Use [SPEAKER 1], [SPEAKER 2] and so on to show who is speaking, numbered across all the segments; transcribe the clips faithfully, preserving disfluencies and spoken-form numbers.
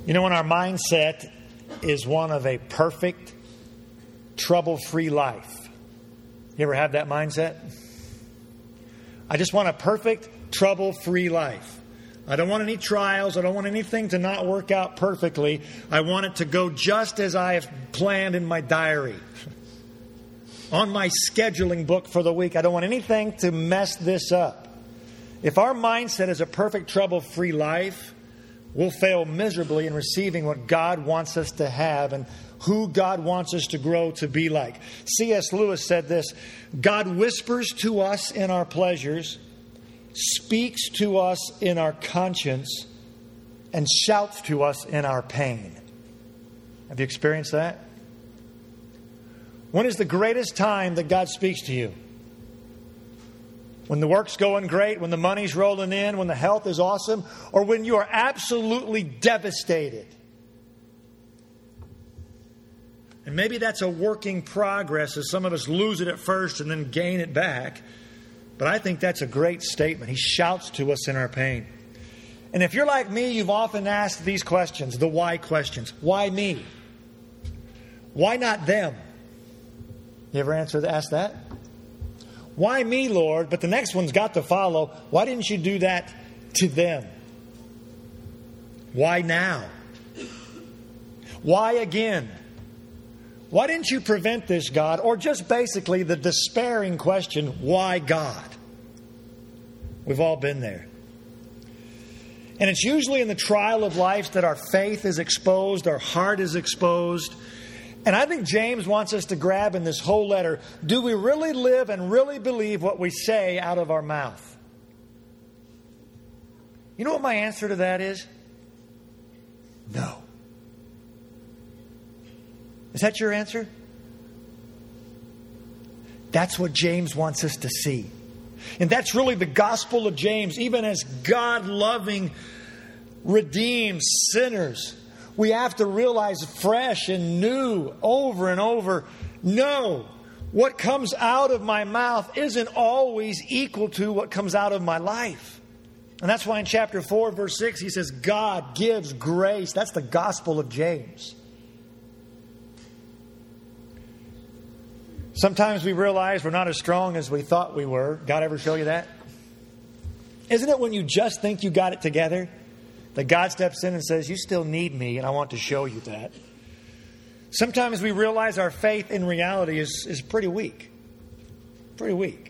[SPEAKER 1] You know, when our mindset is one of a perfect, trouble-free life. You ever have that mindset? I just want a perfect, trouble-free life. I don't want any trials. I don't want anything to not work out perfectly. I want it to go just as I have planned in my diary. On my scheduling book for the week. I don't want anything to mess this up. If our mindset is a perfect, trouble-free life, we'll fail miserably in receiving what God wants us to have and who God wants us to grow to be like. C S Lewis said this: God whispers to us in our pleasures, speaks to us in our conscience, and shouts to us in our pain. Have you experienced that? When is the greatest time that God speaks to you? When the work's going great, when the money's rolling in, when the health is awesome, or when you are absolutely devastated? And maybe that's a working progress as some of us lose it at first and then gain it back. But I think that's a great statement. He shouts to us in our pain. And if you're like me, you've often asked these questions, the why questions. Why me? Why not them? You ever answer ask that? Why me, Lord? But the next one's got to follow. Why didn't you do that to them? Why now? Why again? Why didn't you prevent this, God? Or just basically the despairing question, why God? We've all been there. And it's usually in the trial of life that our faith is exposed, our heart is exposed. And I think James wants us to grab in this whole letter, do we really live and really believe what we say out of our mouth? You know what my answer to that is? No. Is that your answer? That's what James wants us to see. And that's really the gospel of James, even as God-loving, redeemed sinners. We have to realize fresh and new over and over, no, what comes out of my mouth isn't always equal to what comes out of my life. And that's why in chapter four, verse six, he says, God gives grace. That's the gospel of James. Sometimes we realize we're not as strong as we thought we were. God ever show you that? Isn't it when you just think you got it together that God steps in and says, you still need me, and I want to show you that? Sometimes we realize our faith in reality is, is pretty weak. Pretty weak.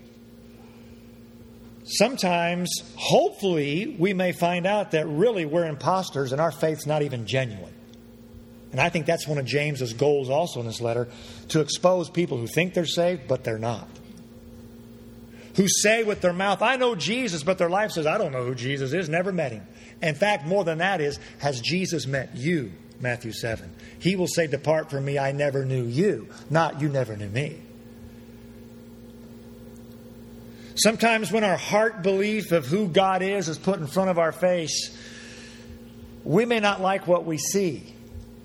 [SPEAKER 1] Sometimes, hopefully, we may find out that really we're imposters and our faith's not even genuine. And I think that's one of James's goals also in this letter, to expose people who think they're saved, but they're not. Who say with their mouth, I know Jesus, but their life says, I don't know who Jesus is, never met him. In fact, more than that is, has Jesus met you? Matthew seven. He will say, depart from me, I never knew you. Not, you never knew me. Sometimes when our heart belief of who God is is put in front of our face, we may not like what we see.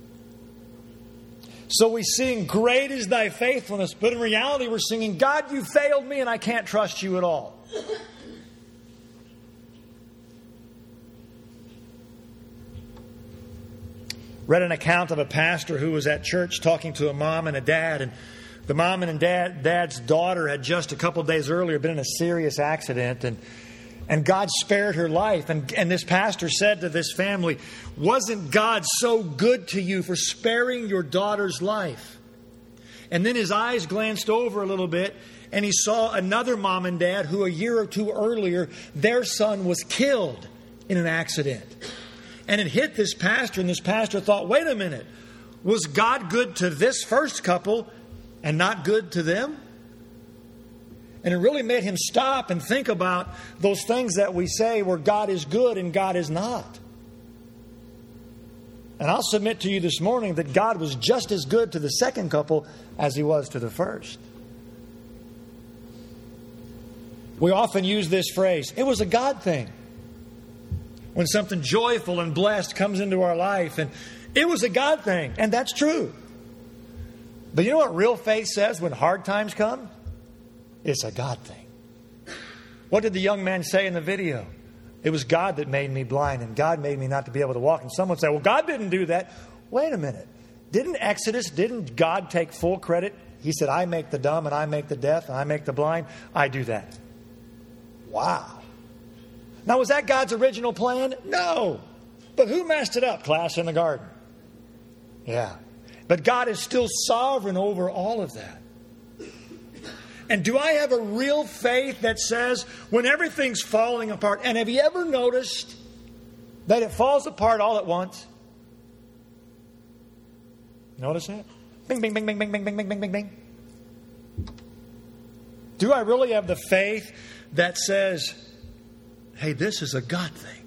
[SPEAKER 1] So we sing, great is thy faithfulness. But in reality, we're singing, God, you failed me and I can't trust you at all. Read an account of a pastor who was at church talking to a mom and a dad. And the mom and dad, dad's daughter had just a couple of days earlier been in a serious accident. And And God spared her life. And, and this pastor said to this family, wasn't God so good to you for sparing your daughter's life? And then his eyes glanced over a little bit and he saw another mom and dad who a year or two earlier, their son was killed in an accident. And it hit this pastor, and this pastor thought, wait a minute, was God good to this first couple and not good to them? And it really made him stop and think about those things that we say where God is good and God is not. And I'll submit to you this morning that God was just as good to the second couple as he was to the first. We often use this phrase, it was a God thing. When something joyful and blessed comes into our life, and it was a God thing, and that's true. But you know what real faith says when hard times come? It's a God thing. What did the young man say in the video? It was God that made me blind, and God made me not to be able to walk. And someone say, well, God didn't do that. Wait a minute. Didn't Exodus, didn't God take full credit? He said, I make the dumb and I make the deaf and I make the blind. I do that. Wow. Now, was that God's original plan? No. But who messed it up, class, in the garden? Yeah. But God is still sovereign over all of that. And do I have a real faith that says when everything's falling apart, and have you ever noticed that it falls apart all at once? Notice that? Bing, bing, bing, bing, bing, bing, bing, bing, bing, bing, bing. Do I really have the faith that says, hey, this is a God thing?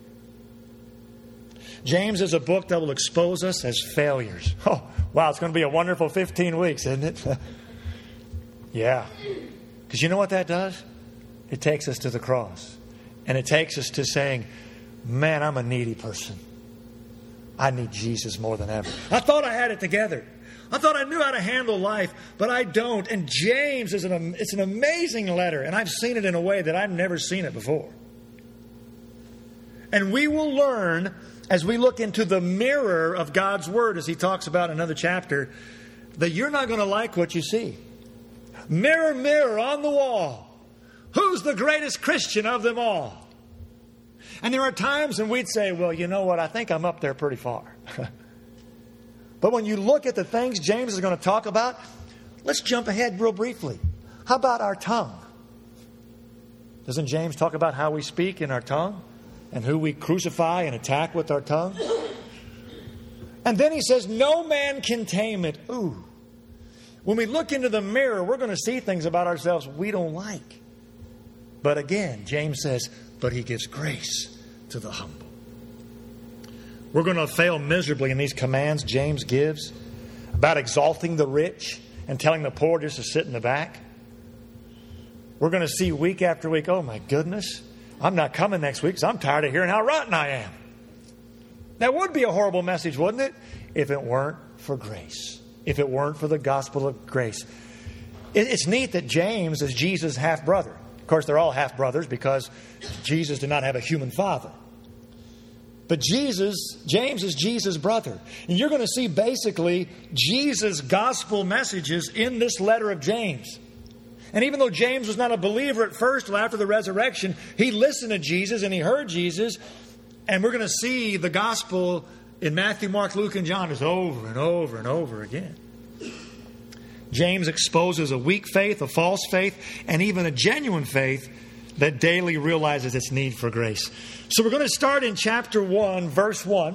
[SPEAKER 1] James is a book that will expose us as failures. Oh, wow, it's going to be a wonderful fifteen weeks, isn't it? Yeah. Because you know what that does? It takes us to the cross. And it takes us to saying, man, I'm a needy person. I need Jesus more than ever. I thought I had it together. I thought I knew how to handle life, but I don't. And James is an, it's an amazing letter. And I've seen it in a way that I've never seen it before. And we will learn as we look into the mirror of God's Word, as he talks about in another chapter, that you're not going to like what you see. Mirror, mirror on the wall, who's the greatest Christian of them all? And there are times when we'd say, well, you know what, I think I'm up there pretty far. But when you look at the things James is going to talk about, let's jump ahead real briefly. How about our tongue? Doesn't James talk about how we speak in our tongue and who we crucify and attack with our tongue? And then he says, no man can tame it. Ooh. When we look into the mirror, we're going to see things about ourselves we don't like. But again, James says, but he gives grace to the humble. We're going to fail miserably in these commands James gives about exalting the rich and telling the poor just to sit in the back. We're going to see week after week, oh my goodness, I'm not coming next week because I'm tired of hearing how rotten I am. That would be a horrible message, wouldn't it? If it weren't for grace. If it weren't for the gospel of grace. It's neat that James is Jesus' half-brother. Of course, they're all half-brothers because Jesus did not have a human father. But Jesus, James is Jesus' brother. And you're going to see basically Jesus' gospel messages in this letter of James. And even though James was not a believer at first, after the resurrection, he listened to Jesus and he heard Jesus. And we're going to see the gospel in Matthew, Mark, Luke, and John is over and over and over again. James exposes a weak faith, a false faith, and even a genuine faith that daily realizes its need for grace. So we're going to start in chapter one, verse one,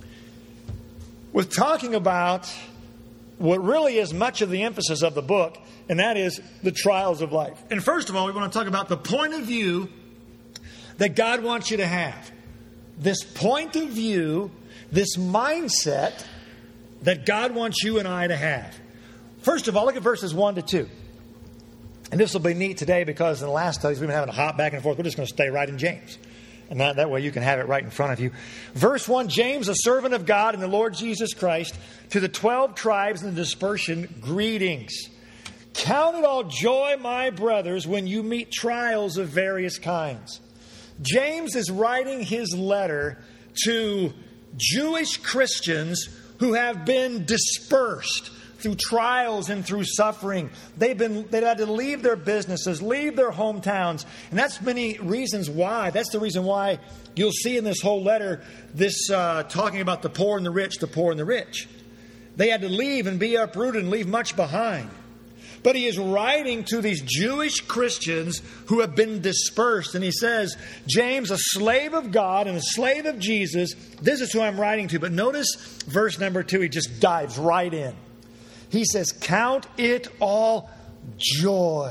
[SPEAKER 1] with talking about what really is much of the emphasis of the book, and that is the trials of life. And first of all, we want to talk about the point of view that God wants you to have. This point of view, this mindset that God wants you and I to have. First of all, look at verses one to two. And this will be neat today because in the last studies we've been having a hop back and forth. We're just going to stay right in James. And that, that way you can have it right in front of you. Verse one, James, a servant of God and the Lord Jesus Christ, to the twelve tribes in the dispersion, greetings. Count it all joy, my brothers, when you meet trials of various kinds. James is writing his letter to Jewish Christians who have been dispersed through trials and through suffering. They've been, they've had to leave their businesses, leave their hometowns. And that's many reasons why. That's the reason why you'll see in this whole letter this uh, talking about the poor and the rich, the poor and the rich. They had to leave and be uprooted and leave much behind. But he is writing to these Jewish Christians who have been dispersed. And he says, James, a slave of God and a slave of Jesus, this is who I'm writing to. But notice verse number two, he just dives right in. He says, count it all joy.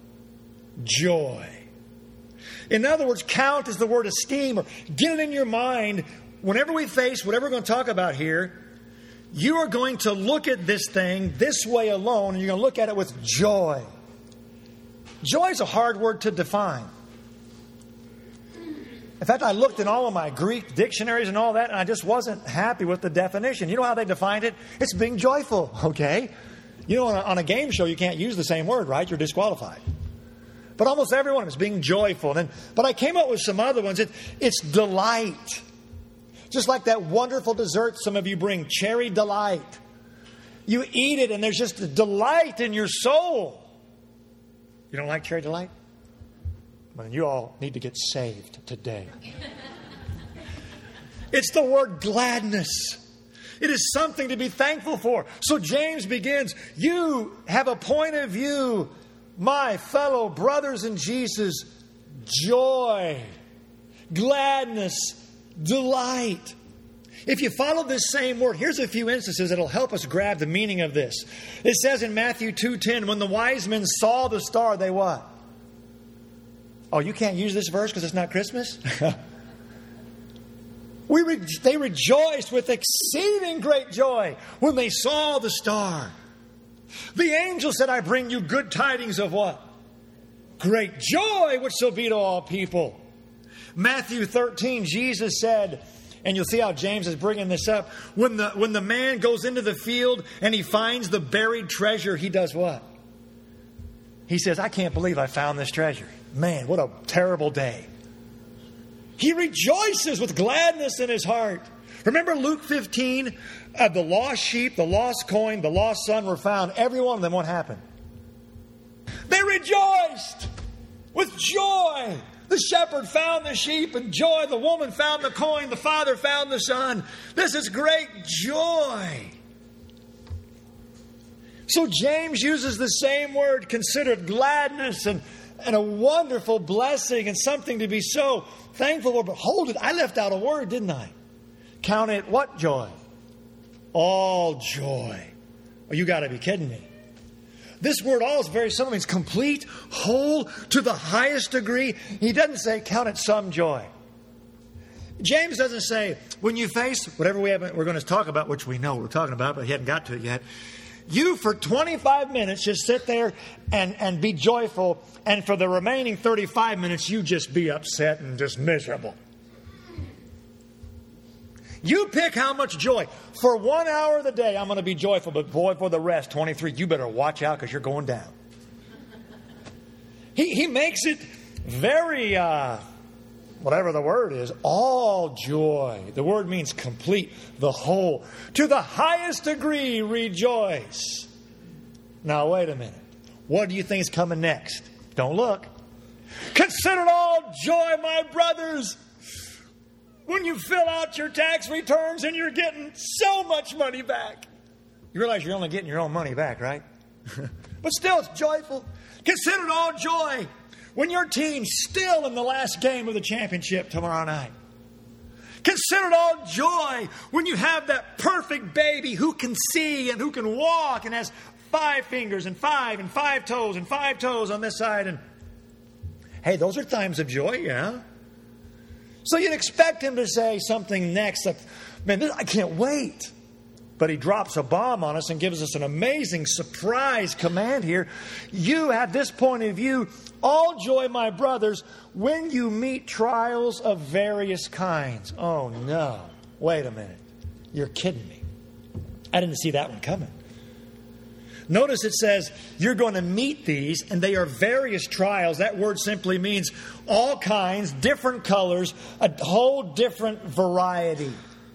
[SPEAKER 1] Joy. In other words, count is the word esteem, or get it in your mind. Whenever we face whatever we're going to talk about here, you are going to look at this thing this way alone, and you're going to look at it with joy. Joy is a hard word to define. In fact, I looked in all of my Greek dictionaries and all that, and I just wasn't happy with the definition. You know how they defined it? It's being joyful, okay? You know, on a, on a game show, you can't use the same word, right? You're disqualified. But almost every one of them is being joyful. And then, but I came up with some other ones. It, it's delight. Just like that wonderful dessert some of you bring, cherry delight. You eat it and there's just a delight in your soul. You don't like cherry delight? Well, you all need to get saved today. It's the word gladness. It is something to be thankful for. So James begins, you have a point of view, my fellow brothers in Jesus, joy, gladness, delight. If you follow this same word, here's a few instances that'll help us grab the meaning of this. It says in Matthew two ten, when the wise men saw the star, they what? Oh, you can't use this verse because it's not Christmas? we re- they rejoiced with exceeding great joy when they saw the star. The angel said, I bring you good tidings of what? Great joy, which shall be to all people. Matthew thirteen, Jesus said, and you'll see how James is bringing this up. When the, when the man goes into the field and he finds the buried treasure, he does what? He says, I can't believe I found this treasure. Man, what a terrible day. He rejoices with gladness in his heart. Remember Luke fifteen? Uh, the lost sheep, the lost coin, the lost son were found. Every one of them, what happened? They rejoiced with joy. The shepherd found the sheep and joy. The woman found the coin. The father found the son. This is great joy. So James uses the same word, considered gladness and, and a wonderful blessing and something to be so thankful for. But hold it, I left out a word, didn't I? Count it what joy? All joy. Oh, you got to be kidding me. This word all is very simple. It means complete, whole, to the highest degree. He doesn't say count it some joy. James doesn't say when you face whatever we haven't, we're going to talk about, which we know we're talking about, but he hadn't got to it yet. You for twenty-five minutes just sit there and, and be joyful. And for the remaining thirty-five minutes, you just be upset and just miserable. You pick how much joy. For one hour of the day, I'm going to be joyful. But boy, for the rest, twenty-three, you better watch out because you're going down. He, he makes it very, uh, whatever the word is, all joy. The word means complete, the whole. To the highest degree, rejoice. Now, wait a minute. What do you think is coming next? Don't look. Consider it all joy, my brothers, when you fill out your tax returns and you're getting so much money back. You realize you're only getting your own money back, right? But still, it's joyful. Consider it all joy when your team's still in the last game of the championship tomorrow night. Consider it all joy when you have that perfect baby who can see and who can walk and has five fingers and five and five toes and five toes on this side. And hey, those are times of joy, yeah. So you'd expect him to say something next like, man, this, I can't wait. But he drops a bomb on us and gives us an amazing surprise command here. You have this point of view, all joy, my brothers, when you meet trials of various kinds. Oh, no. Wait a minute. You're kidding me. I didn't see that one coming. Notice it says you're going to meet these, and they are various trials. That word simply means all kinds, different colors, a whole different variety.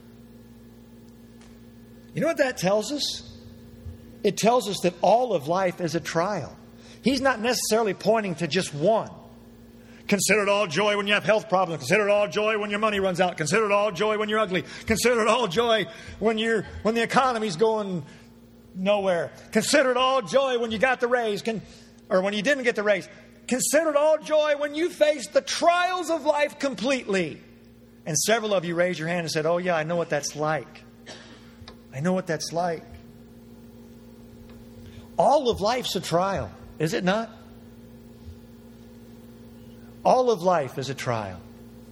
[SPEAKER 1] You know what that tells us? It tells us that all of life is a trial. He's not necessarily pointing to just one. Consider it all joy when you have health problems. Consider it all joy when your money runs out. Consider it all joy when you're ugly. Consider it all joy when you're when the economy's going nowhere. Consider it all joy when you got the raise, Con- or when you didn't get the raise. Consider it all joy when you face the trials of life completely. And several of you raised your hand and said, oh yeah, I know what that's like. I know what that's like. All of life's a trial, is it not? All of life is a trial.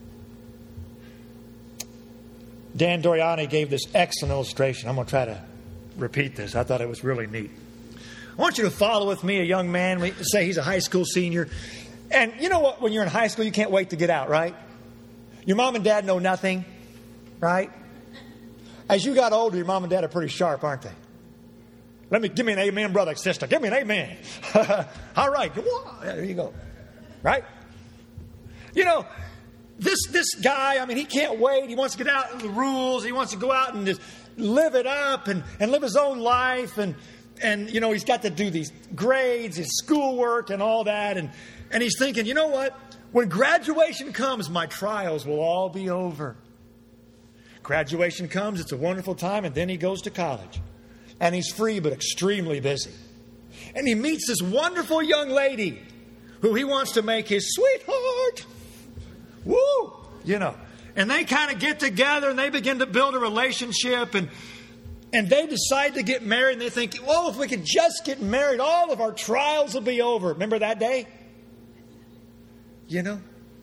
[SPEAKER 1] Dan Doriani gave this excellent illustration. I'm going to try to repeat this. I thought it was really neat. I want you to follow with me a young man. We say he's a high school senior. And you know what? When you're in high school, you can't wait to get out, right? Your mom and dad know nothing, right? As you got older, your mom and dad are pretty sharp, aren't they? Let me give me an amen, brother, sister. Give me an amen. All right. There you go. Right? You know, this this guy, I mean, he can't wait. He wants to get out of the rules. He wants to go out and just live it up and, and live his own life. And, and, you know, he's got to do these grades, his schoolwork and all that. And, and he's thinking, you know what? When graduation comes, my trials will all be over. Graduation comes, it's a wonderful time, and then he goes to college. And he's free but extremely busy. And he meets this wonderful young lady who he wants to make his sweetheart. Woo! You know. And they kind of get together and they begin to build a relationship. And, and they decide to get married. And they think, well, if we could just get married, all of our trials will be over. Remember that day? You know?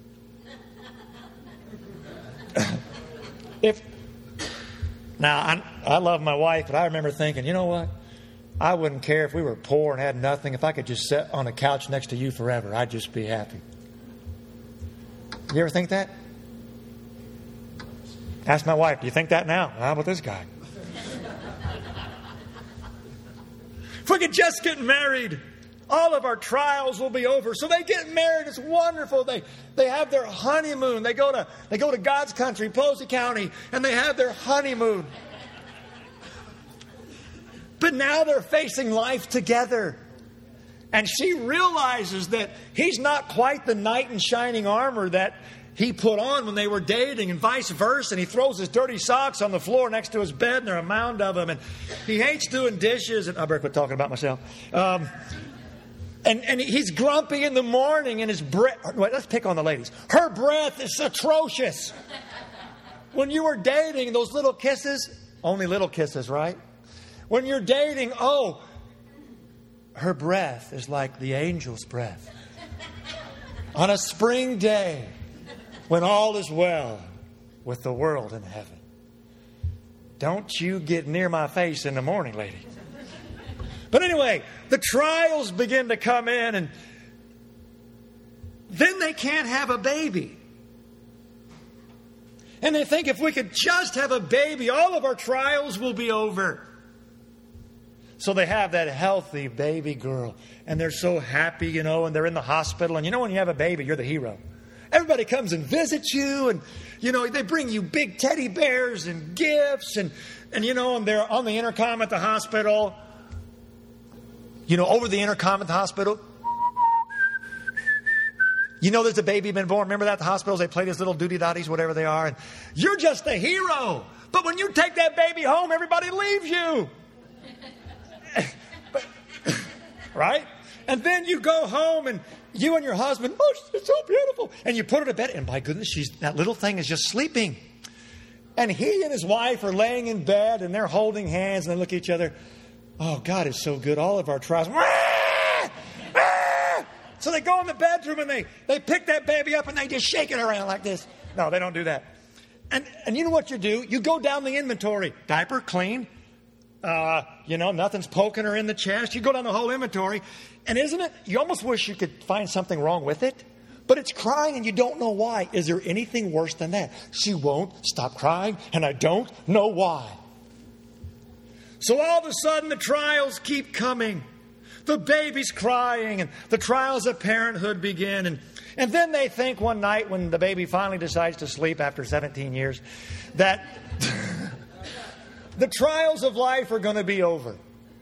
[SPEAKER 1] if Now, I, I love my wife, but I remember thinking, you know what? I wouldn't care if we were poor and had nothing. If I could just sit on a couch next to you forever, I'd just be happy. You ever think that? Ask my wife, do you think that now? How about this guy? If we could just get married, all of our trials will be over. So they get married. It's wonderful. They they have their honeymoon. They go to they go to God's country, Posey County, and they have their honeymoon. But now they're facing life together. And she realizes that he's not quite the knight in shining armor that he put on when they were dating, and vice versa. And he throws his dirty socks on the floor next to his bed, and there are a mound of them. And he hates doing dishes. And I better quit talking about myself. Um, and, and he's grumpy in the morning, and his breath... Wait, let's pick on the ladies. Her breath is atrocious. When you were dating, those little kisses... Only little kisses, right? When you're dating, oh... Her breath is like the angel's breath. On a spring day, when all is well with the world in heaven. Don't you get near my face in the morning, lady. But anyway, the trials begin to come in, and then they can't have a baby. And they think if we could just have a baby, all of our trials will be over. So they have that healthy baby girl, and they're so happy, you know, and they're in the hospital. And you know, when you have a baby, you're the hero. Everybody comes and visits you, and, you know, they bring you big teddy bears and gifts, and, and you know, and they're on the intercom at the hospital. You know, over the intercom at the hospital. You know there's a baby been born. Remember that at the hospitals? They play these little doody-dotties, whatever they are. And you're just the hero. But when you take that baby home, everybody leaves you. But, right? And then you go home and you and your husband, oh, it's so beautiful. And you put her to bed. And my goodness, she's that little thing is just sleeping. And he and his wife are laying in bed and they're holding hands and they look at each other. Oh, God is so good. All of our trials. So they go in the bedroom and they, they pick that baby up and they just shake it around like this. No, they don't do that. And, and you know what you do? You go down the inventory. Diaper, clean. Uh, you know, nothing's poking her in the chest. You go down the whole inventory. And isn't it, you almost wish you could find something wrong with it. But it's crying and you don't know why. Is there anything worse than that? She won't stop crying and I don't know why. So all of a sudden the trials keep coming. The baby's crying and the trials of parenthood begin. And, and then they think one night when the baby finally decides to sleep after seventeen years that... the trials of life are going to be over.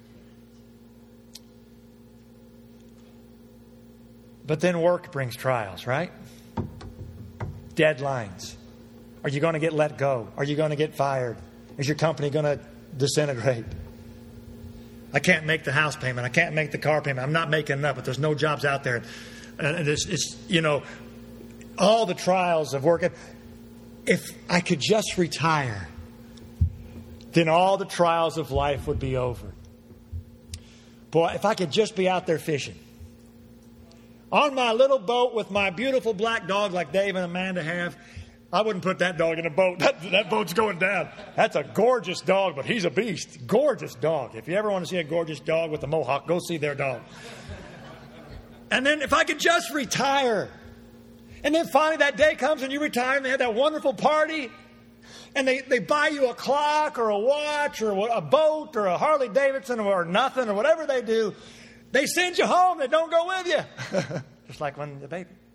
[SPEAKER 1] But then work brings trials, right? Deadlines. Are you going to get let go? Are you going to get fired? Is your company going to disintegrate? I can't make the house payment. I can't make the car payment. I'm not making enough, but there's no jobs out there. And it's, it's you know, all the trials of work. If I could just retire, then all the trials of life would be over. Boy, if I could just be out there fishing. On my little boat with my beautiful black dog like Dave and Amanda have. I wouldn't put that dog in a boat. That, that boat's going down. That's a gorgeous dog, but he's a beast. Gorgeous dog. If you ever want to see a gorgeous dog with a mohawk, go see their dog. And then if I could just retire. And then finally that day comes and you retire and they have that wonderful party. And they, they buy you a clock or a watch or a boat or a Harley Davidson or nothing or whatever they do. They send you home. They don't go with you. Just like when the baby.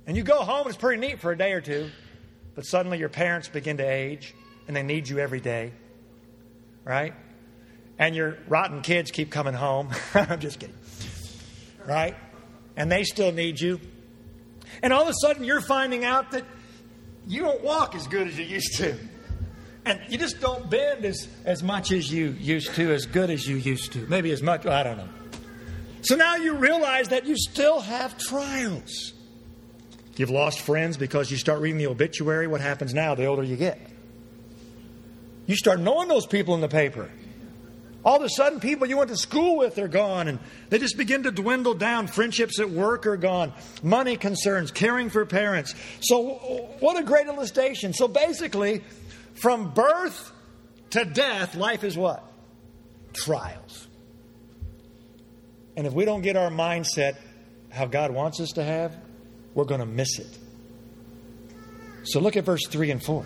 [SPEAKER 1] And you go home, it's pretty neat for a day or two. But suddenly your parents begin to age, and they need you every day. Right? And your rotten kids keep coming home. I'm just kidding. Right? And they still need you. And all of a sudden you're finding out that you don't walk as good as you used to. And you just don't bend as, as much as you used to, as good as you used to. Maybe as much, I don't know. So now you realize that you still have trials. You've lost friends because you start reading the obituary. What happens now the older you get? You start knowing those people in the paper. All of a sudden, people you went to school with are gone, and they just begin to dwindle down. Friendships at work are gone. Money concerns, caring for parents. So what a great illustration. So basically, from birth to death, life is what? Trials. And if we don't get our mindset how God wants us to have, we're going to miss it. So look at verse three and four.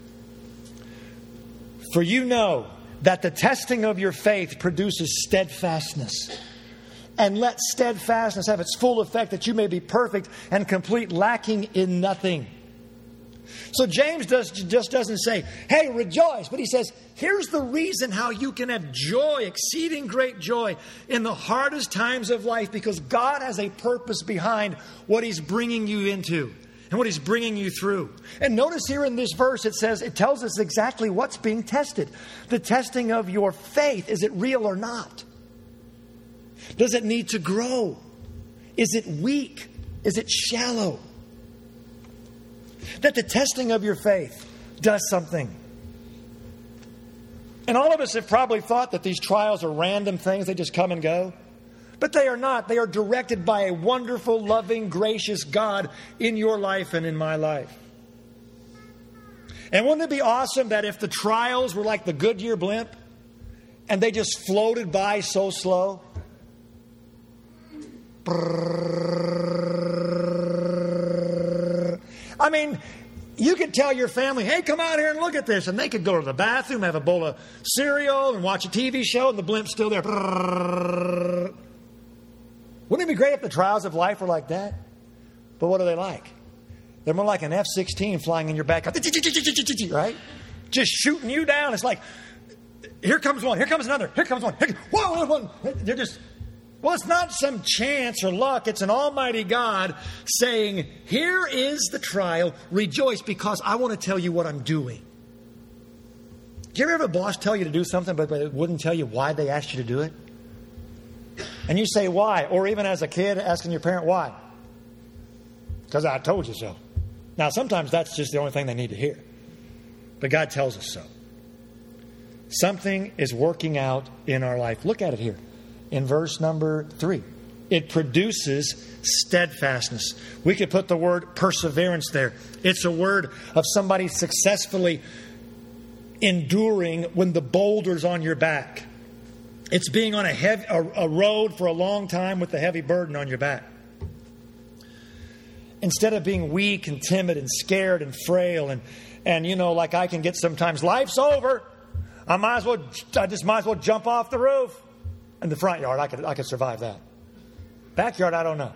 [SPEAKER 1] For you know that the testing of your faith produces steadfastness. And let steadfastness have its full effect, that you may be perfect and complete, lacking in nothing. So James does, just doesn't say, hey, rejoice. But he says, here's the reason how you can have joy, exceeding great joy in the hardest times of life. Because God has a purpose behind what He's bringing you into and what He's bringing you through. And notice here in this verse, it says, it tells us exactly what's being tested. The testing of your faith. Is it real or not? Does it need to grow? Is it weak? Is it shallow? That the testing of your faith does something. And all of us have probably thought that these trials are random things. They just come and go. But they are not. They are directed by a wonderful, loving, gracious God in your life and in my life. And wouldn't it be awesome that if the trials were like the Goodyear blimp and they just floated by so slow? I mean, you could tell your family, hey, come out here and look at this. And they could go to the bathroom, have a bowl of cereal and watch a T V show, and the blimp's still there. Wouldn't it be great if the trials of life were like that? But what are they like? They're more like an F sixteen flying in your back, right? Just shooting you down. It's like, here comes one, here comes another, here comes one. Here, whoa, one. They're just, well, it's not some chance or luck. It's an almighty God saying, here is the trial. Rejoice, because I want to tell you what I'm doing. Do you ever have a boss tell you to do something, but, but it wouldn't tell you why they asked you to do it? And you say, why? Or even as a kid, asking your parent, why? Because I told you so. Now, sometimes that's just the only thing they need to hear. But God tells us so. Something is working out in our life. Look at it here in verse number three. It produces steadfastness. We could put the word perseverance there. It's a word of somebody successfully enduring when the boulder's on your back. It's being on a, heavy, a, a road for a long time with a heavy burden on your back. Instead of being weak and timid and scared and frail and, and you know, like I can get sometimes, life's over. I might as well, I just might as well jump off the roof. In the front yard, I could, I could survive that. Backyard, I don't know.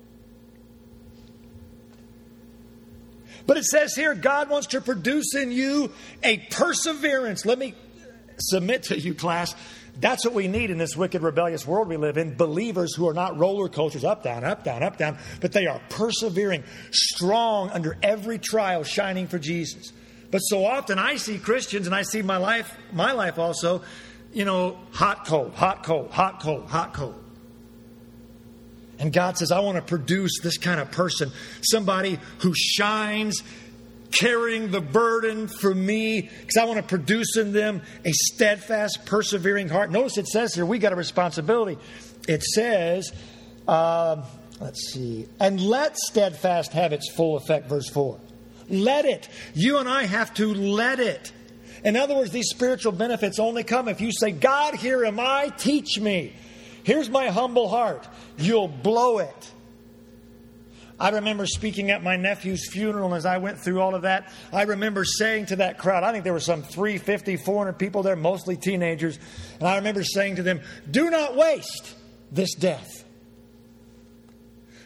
[SPEAKER 1] But it says here, God wants to produce in you a perseverance. Let me submit to you, class. That's what we need in this wicked, rebellious world we live in. Believers who are not roller coasters, up, down, up, down, up, down. But they are persevering, strong under every trial, shining for Jesus. But so often I see Christians, and I see my life, my life also, you know, hot, cold, hot, cold, hot, cold, hot, cold. And God says, I want to produce this kind of person. Somebody who shines, carrying the burden for me, because I want to produce in them a steadfast, persevering heart. Notice it says here, we got a responsibility. It says, uh, let's see, and let steadfast have its full effect, verse four. Let it. You and I have to let it. In other words, these spiritual benefits only come if you say, God, here am I, teach me. Here's my humble heart. You'll blow it. I remember speaking at my nephew's funeral, and as I went through all of that, I remember saying to that crowd, I think there were some three hundred fifty, four hundred people there, mostly teenagers, and I remember saying to them, do not waste this death.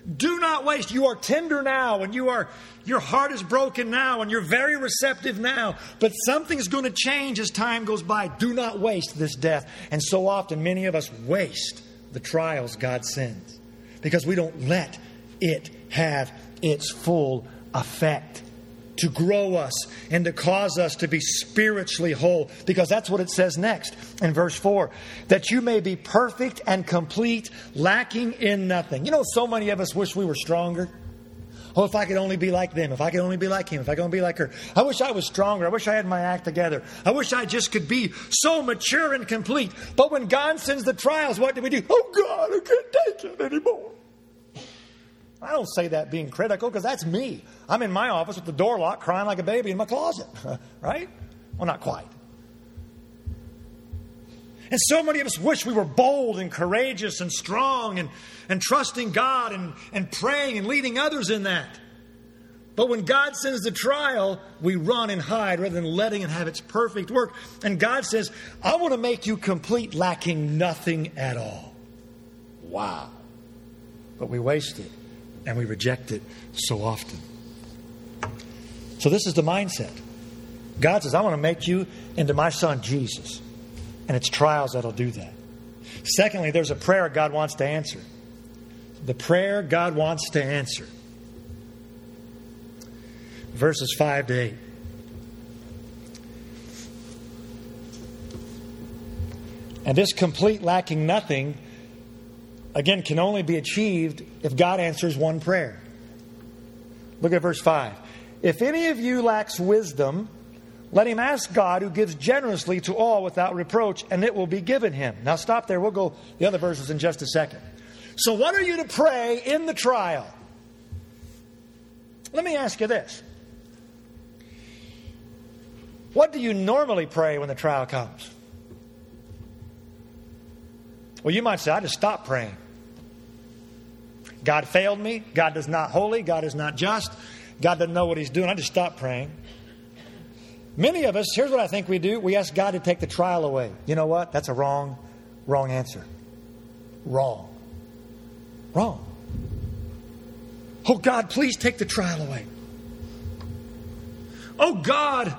[SPEAKER 1] Do not waste. You are tender now, and you are your heart is broken now, and you're very receptive now. But something's going to change as time goes by. Do not waste this death. And so often, many of us waste the trials God sends because we don't let it have its full effect to grow us and to cause us to be spiritually whole. Because that's what it says next in verse four. That you may be perfect and complete, lacking in nothing. You know, so many of us wish we were stronger. Oh, if I could only be like them. If I could only be like him. If I could only be like her. I wish I was stronger. I wish I had my act together. I wish I just could be so mature and complete. But when God sends the trials, what do we do? Oh, God, I can't take it anymore. I don't say that being critical, because that's me. I'm in my office with the door locked, crying like a baby in my closet. Right? Well, not quite. And so many of us wish we were bold and courageous and strong and, and trusting God and, and praying and leading others in that. But when God sends the trial, we run and hide rather than letting it have its perfect work. And God says, I want to make you complete, lacking nothing at all. Wow. But we waste it. And we reject it so often. So this is the mindset. God says, I want to make you into my son Jesus. And it's trials that'll do that. Secondly, there's a prayer God wants to answer. The prayer God wants to answer. Verses five to eight. And this complete lacking nothing, again, can only be achieved if God answers one prayer. Look at verse five. If any of you lacks wisdom, let him ask God, who gives generously to all without reproach, and it will be given him. Now stop there. We'll go the other verses in just a second. So what are you to pray in the trial? Let me ask you this. What do you normally pray when the trial comes? Well, you might say, I just stopped praying. God failed me. God is not holy. God is not just. God doesn't know what he's doing. I just stopped praying. Many of us, here's what I think we do. We ask God to take the trial away. You know what? That's a wrong, wrong answer. Wrong. Wrong. Oh, God, please take the trial away. Oh, God,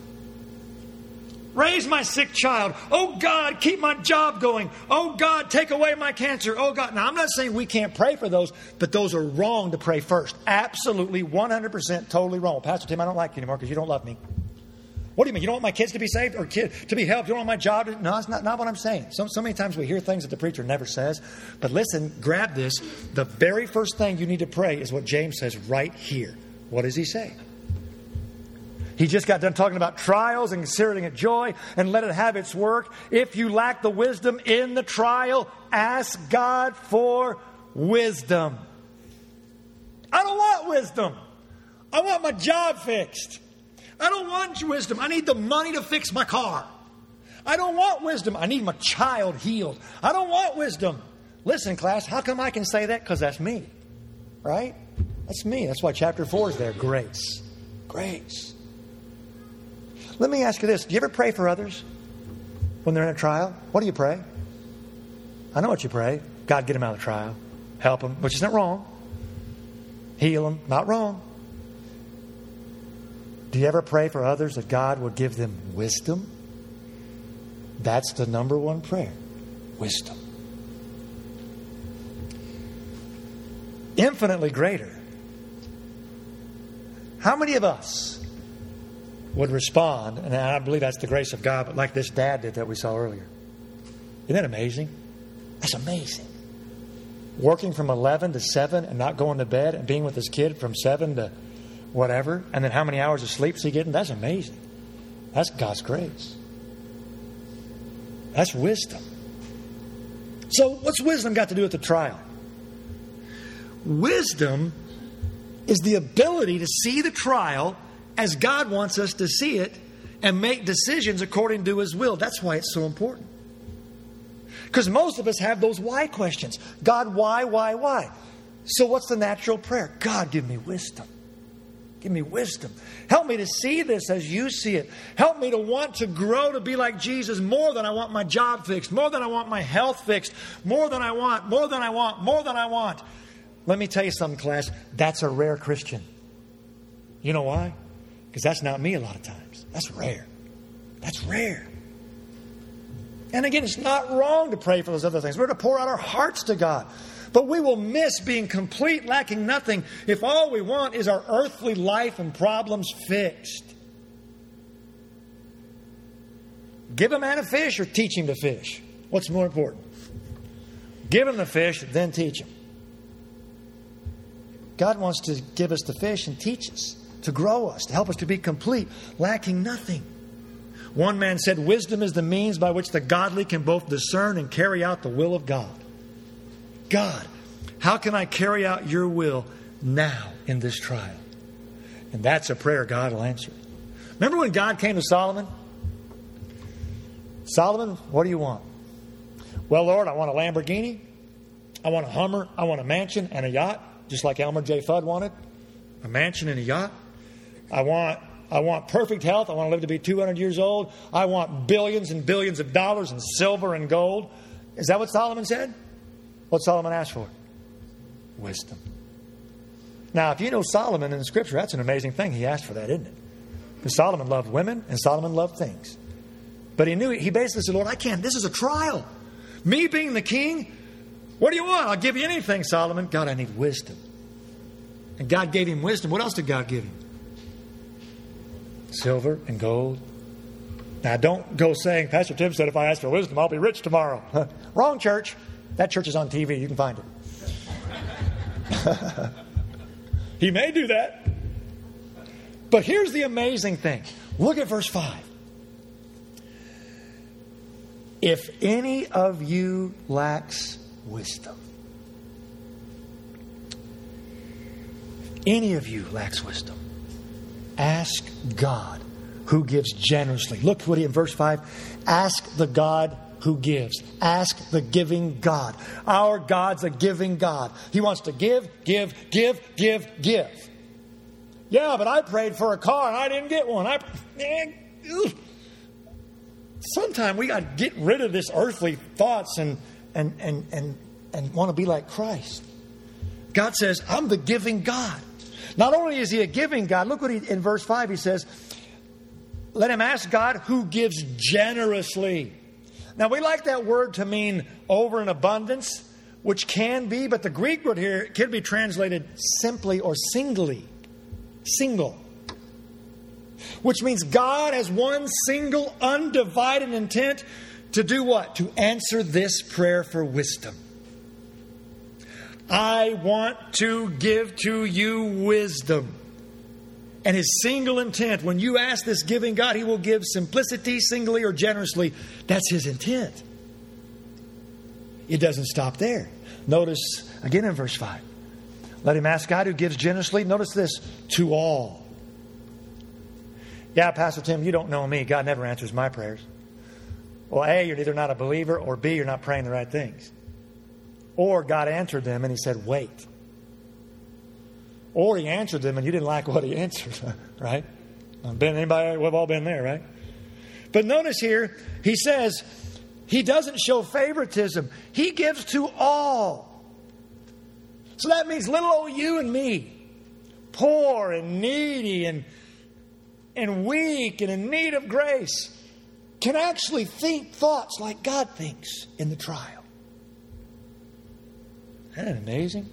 [SPEAKER 1] raise my sick child. Oh, God, keep my job going. Oh, God, take away my cancer. Oh, God. Now, I'm not saying we can't pray for those, but those are wrong to pray first. Absolutely, one hundred percent totally wrong. Well, Pastor Tim, I don't like you anymore because you don't love me. What do you mean? You don't want my kids to be saved or kid to be helped? You don't want my job to... No, that's not, not what I'm saying. So, so many times we hear things that the preacher never says. But listen, grab this. The very first thing you need to pray is what James says right here. What does he say? He just got done talking about trials and considering it joy and let it have its work. If you lack the wisdom in the trial, ask God for wisdom. I don't want wisdom. I want my job fixed. I don't want wisdom. I need the money to fix my car. I don't want wisdom. I need my child healed. I don't want wisdom. Listen, class, how come I can say that? Because that's me. Right? That's me. That's why chapter four is there. Grace. Grace. Let me ask you this. Do you ever pray for others when they're in a trial? What do you pray? I know what you pray. God, get them out of the trial. Help them, which isn't wrong. Heal them. Not wrong. Do you ever pray for others that God would give them wisdom? That's the number one prayer. Wisdom. Infinitely greater. How many of us would respond, and I believe that's the grace of God, but like this dad did that we saw earlier? Isn't that amazing? That's amazing. Working from eleven to seven and not going to bed and being with his kid from seven to whatever, and then how many hours of sleep is he getting? That's amazing. That's God's grace. That's wisdom. So what's wisdom got to do with the trial? Wisdom is the ability to see the trial as God wants us to see it and make decisions according to his will. That's why it's so important. Because most of us have those why questions. God, why, why, why? So what's the natural prayer? God, give me wisdom. Give me wisdom. Help me to see this as you see it. Help me to want to grow to be like Jesus more than I want my job fixed, more than I want my health fixed, more than I want, more than I want, more than I want. let me tell you something, class. That's a rare Christian. You know why? Because that's not me a lot of times. That's rare. That's rare. And again, it's not wrong to pray for those other things. We're to pour out our hearts to God. But we will miss being complete, lacking nothing, if all we want is our earthly life and problems fixed. Give a man a fish or teach him to fish? What's more important? Give him the fish, then teach him. God wants to give us the fish and teach us, to grow us, to help us to be complete, lacking nothing. One man said, wisdom is the means by which the godly can both discern and carry out the will of God. God, how can I carry out your will now in this trial? And that's a prayer God will answer. Remember when God came to Solomon? Solomon, what do you want? Well, Lord, I want a Lamborghini. I want a Hummer. I want a mansion and a yacht, just like Elmer J. Fudd wanted. A mansion and a yacht. I want, I want perfect health. I want to live to be two hundred years old. I want billions and billions of dollars in silver and gold. Is that what Solomon said? What Solomon asked for? Wisdom. Now, if you know Solomon in the Scripture, that's an amazing thing. He asked for that, isn't it? Because Solomon loved women and Solomon loved things. But he knew, he basically said, Lord, I can't. This is a trial. Me being the king, what do you want? I'll give you anything, Solomon. God, I need wisdom. And God gave him wisdom. What else did God give him? Silver and gold. Now, don't go saying, Pastor Tim said if I ask for wisdom, I'll be rich tomorrow. Wrong church. That church is on T V. You can find it. He may do that. But here's the amazing thing. Look at verse five. If any of you lacks wisdom, any of you lacks wisdom, ask God who gives generously. Look what he in verse five. Ask the God who gives. Ask the giving God. Our God's a giving God. He wants to give, give, give, give, give. Yeah, but I prayed for a car and I didn't get one. I Sometimes we got to get rid of this earthly thoughts and and and and and want to be like Christ. God says, I'm the giving God. Not only is he a giving God, look what he in verse five he says, let him ask God who gives generously. Now, we like that word to mean over in abundance, which can be, but the Greek word here can be translated simply or singly. Single. Which means God has one single, undivided intent to do what? To answer this prayer for wisdom. I want to give to you wisdom. And his single intent, when you ask this giving God, he will give simplicity, singly, or generously. That's his intent. It doesn't stop there. Notice again in verse five. Let him ask God who gives generously. Notice this, to all. Yeah, Pastor Tim, you don't know me. God never answers my prayers. Well, A, you're either not a believer, or B, you're not praying the right things. Or God answered them and he said, wait. Or he answered them and you didn't like what he answered, right? Been anybody? We've all been there, right? But notice here, he says, he doesn't show favoritism. He gives to all. So that means little old you and me, poor and needy and, and weak and in need of grace, can actually think thoughts like God thinks in the trial. Isn't that amazing?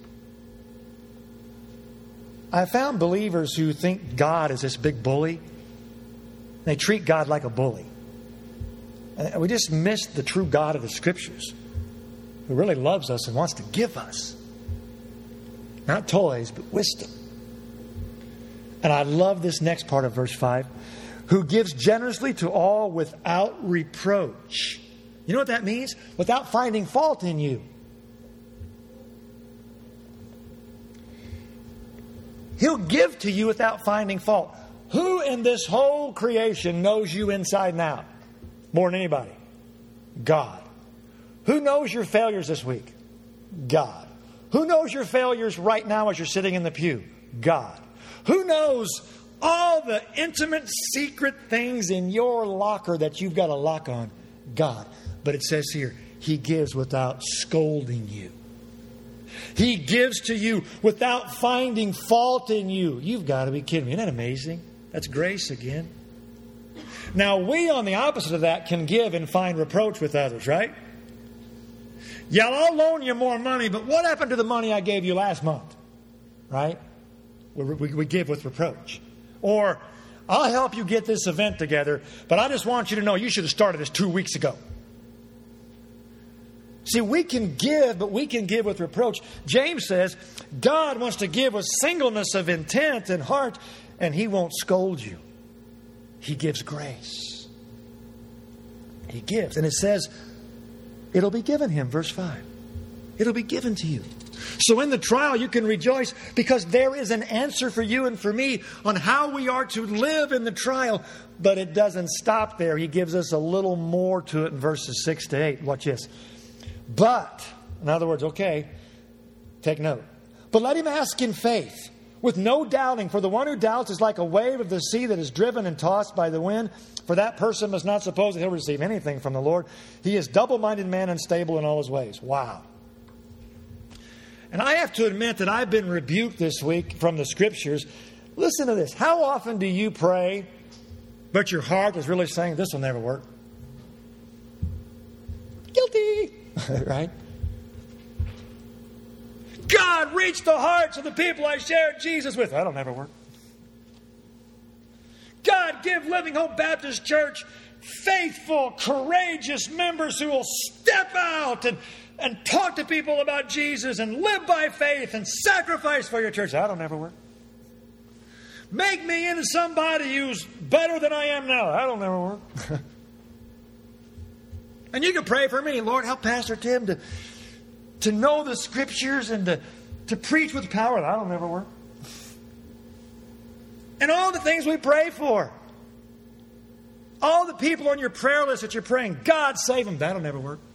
[SPEAKER 1] I found believers who think God is this big bully. They treat God like a bully. And we just missed the true God of the Scriptures, who really loves us and wants to give us. Not toys, but wisdom. And I love this next part of verse five. Who gives generously to all without reproach. You know what that means? Without finding fault in you. He'll give to you without finding fault. Who in this whole creation knows you inside and out more than anybody? God. Who knows your failures this week? God. Who knows your failures right now as you're sitting in the pew? God. Who knows all the intimate, secret things in your locker that you've got a lock on? God. But it says here, he gives without scolding you. He gives to you without finding fault in you. You've got to be kidding me. Isn't that amazing? That's grace again. Now, we, on the opposite of that, can give and find reproach with others, right? Yeah, I'll loan you more money, but what happened to the money I gave you last month? Right? We, we, we give with reproach. Or, I'll help you get this event together, but I just want you to know you should have started this two weeks ago. See, we can give, but we can give with reproach. James says, God wants to give with singleness of intent and heart, and He won't scold you. He gives grace. He gives. And it says, it'll be given him, verse five. It'll be given to you. So in the trial, you can rejoice because there is an answer for you and for me on how we are to live in the trial. But it doesn't stop there. He gives us a little more to it in verses six to eight. Watch this. But, in other words, okay, take note. But let him ask in faith, with no doubting. For the one who doubts is like a wave of the sea that is driven and tossed by the wind. For that person must not suppose that he'll receive anything from the Lord. He is double-minded man, unstable in all his ways. Wow. And I have to admit that I've been rebuked this week from the Scriptures. Listen to this. How often do you pray, but your heart is really saying, this will never work? Guilty. Right? God, reach the hearts of the people I shared Jesus with. That'll never work. God, give Living Hope Baptist Church faithful, courageous members who will step out and, and talk to people about Jesus and live by faith and sacrifice for your church. That'll never work. Make me into somebody who's better than I am now. That'll never work. And you can pray for me. Lord, help Pastor Tim to, to know the Scriptures and to, to preach with power. That'll never work. And all the things we pray for. All the people on your prayer list that you're praying, God save them. That'll never work.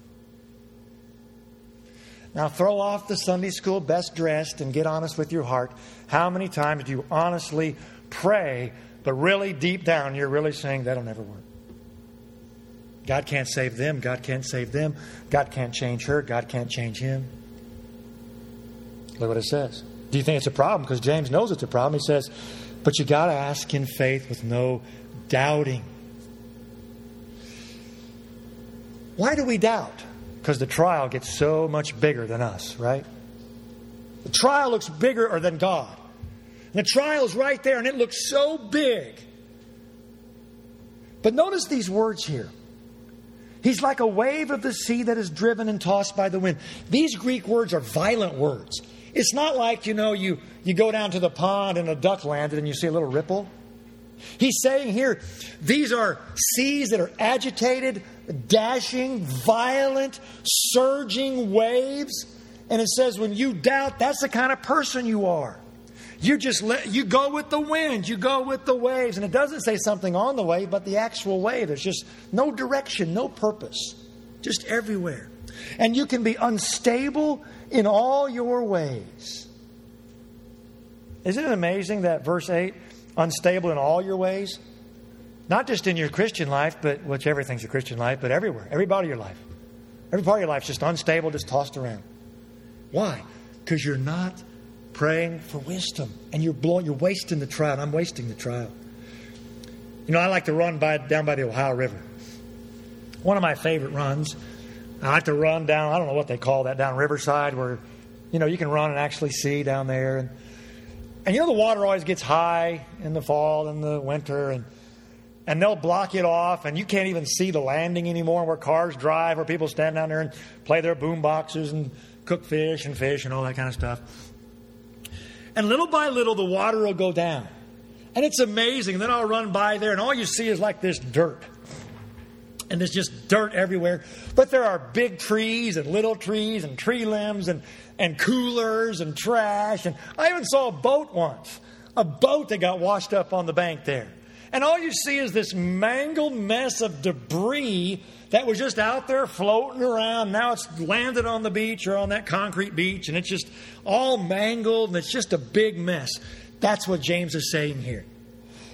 [SPEAKER 1] Now throw off the Sunday school best dressed and get honest with your heart. How many times do you honestly pray, but really deep down you're really saying that'll never work? God can't save them. God can't save them. God can't change her. God can't change him. Look what it says. Do you think it's a problem? Because James knows it's a problem. He says, but you got to ask in faith with no doubting. Why do we doubt? Because the trial gets so much bigger than us, right? The trial looks bigger than God. And the trial is right there and it looks so big. But notice these words here. He's like a wave of the sea that is driven and tossed by the wind. These Greek words are violent words. It's not like, you know, you, you go down to the pond and a duck landed and you see a little ripple. He's saying here, these are seas that are agitated, dashing, violent, surging waves. And it says when you doubt, that's the kind of person you are. You just let, you go with the wind, you go with the waves. And it doesn't say something on the wave, but the actual wave. There's just no direction, no purpose, just everywhere. And you can be unstable in all your ways. Isn't it amazing that verse eight, unstable in all your ways? Not just in your Christian life, but which everything's your Christian life, but everywhere, every part of your life. Every part of your life is just unstable, just tossed around. Why? Because you're not praying for wisdom. And you're blowing, you're wasting the trial. I'm wasting the trial. You know, I like to run by down by the Ohio River. One of my favorite runs. I like to run down, I don't know what they call that, down Riverside, where, you know, you can run and actually see down there. And, and you know, the water always gets high in the fall and the winter, and and they'll block it off, and you can't even see the landing anymore where cars drive, where people stand down there and play their boom boxes and cook fish and fish and all that kind of stuff. And little by little, the water will go down. And it's amazing. And then I'll run by there, and all you see is like this dirt. And there's just dirt everywhere. But there are big trees and little trees and tree limbs and, and coolers and trash. And I even saw a boat once. A boat that got washed up on the bank there. And all you see is this mangled mess of debris that was just out there floating around. Now it's landed on the beach or on that concrete beach. And it's just all mangled and it's just a big mess. That's what James is saying here.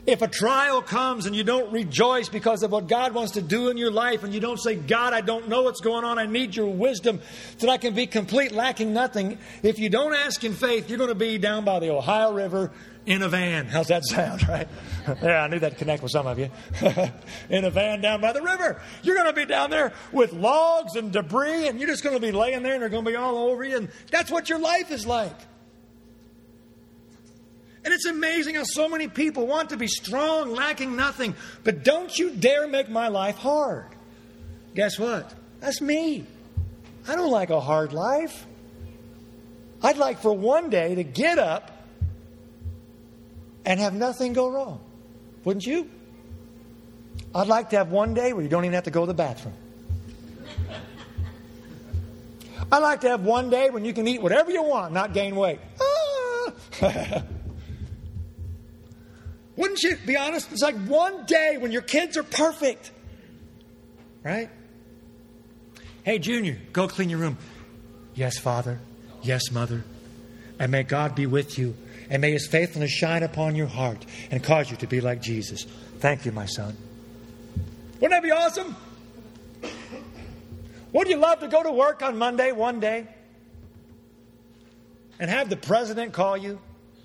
[SPEAKER 1] If a trial comes and you don't rejoice because of what God wants to do in your life, and you don't say, God, I don't know what's going on. I need your wisdom that I can be complete, lacking nothing. If you don't ask in faith, you're going to be down by the Ohio River in a van. How's that sound, right? Yeah, I knew that'd connect with some of you. In a van down by the river. You're going to be down there with logs and debris, and you're just going to be laying there, and they're going to be all over you. And that's what your life is like. And it's amazing how so many people want to be strong, lacking nothing. But don't you dare make my life hard. Guess what? That's me. I don't like a hard life. I'd like for one day to get up and have nothing go wrong. Wouldn't you? I'd like to have one day where you don't even have to go to the bathroom. I'd like to have one day when you can eat whatever you want, not gain weight. Ah! Wouldn't you be honest? It's like one day when your kids are perfect. Right? Hey, Junior, go clean your room. Yes, Father. Yes, Mother. And may God be with you. And may His faithfulness shine upon your heart and cause you to be like Jesus. Thank you, my son. Wouldn't that be awesome? Wouldn't you love to go to work on Monday one day and have the president call you?